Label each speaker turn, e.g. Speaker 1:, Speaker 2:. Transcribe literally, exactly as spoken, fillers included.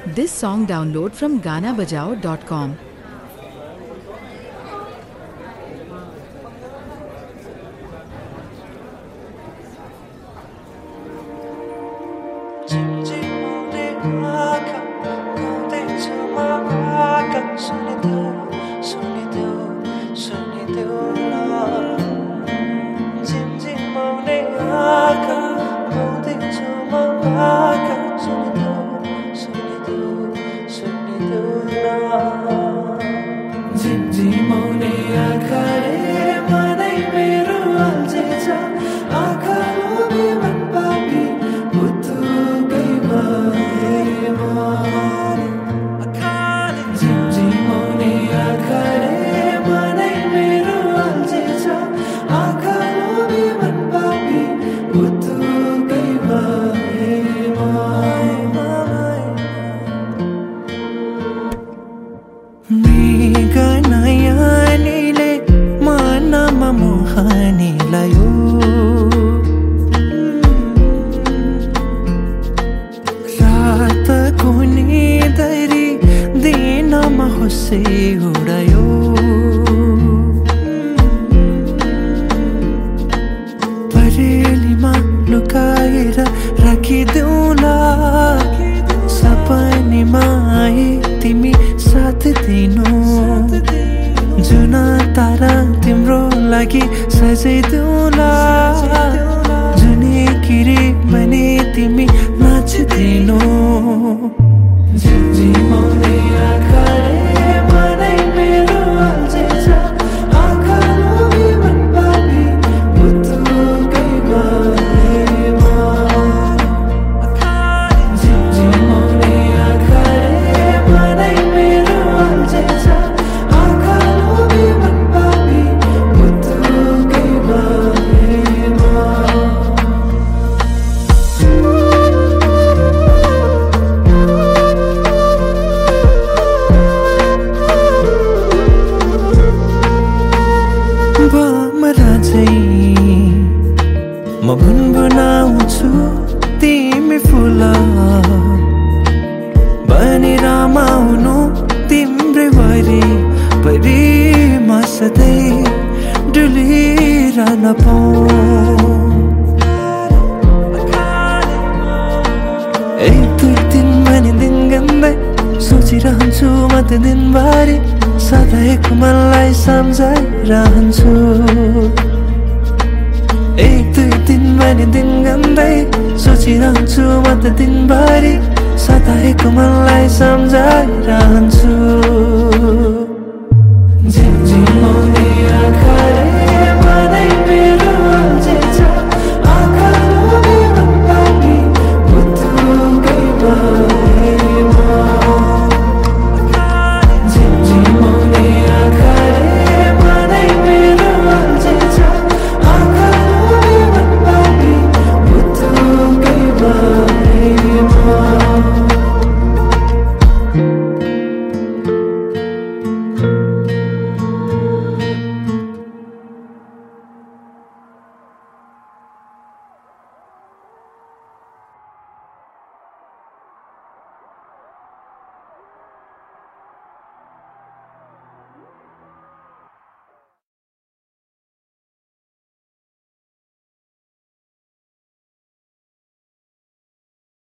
Speaker 1: This song download from gana bajao dot com.
Speaker 2: परेलीमा लुकाएर राखिदेऊला सपनीमा I तिमी साथ दिनु जुन तारा तिम्रो लागि सजाइदेऊला जुनी किरी बने तिमी नाचिदिनु झिमझिमाउने आँखाले मनै मेरो अल्झेछ आँखा लोभी मन पापी पुतुकै भएमा झिमझिमाउने आँखाले मनै मेरो अल्झेछ आँखा लोभी मन पापी पुतुकै भएमा म गुनगुनाउँछु तिमी फुल बनी रमाउनु तिम्रै वरि परि म सधैँ डुलिरहन पाऊँ एक दुई दिन भने दिन गन्दै सोचिरहन्छु म त दिनभरि सधैँको मनलाई सम्झाइरहन्छु एक दुई दिन भने दिन गन्दै सोचिरहन्छु म त दिनभरि सधैँको मनलाई सम्झाइरहन्छु झिमझिमाउने आँखा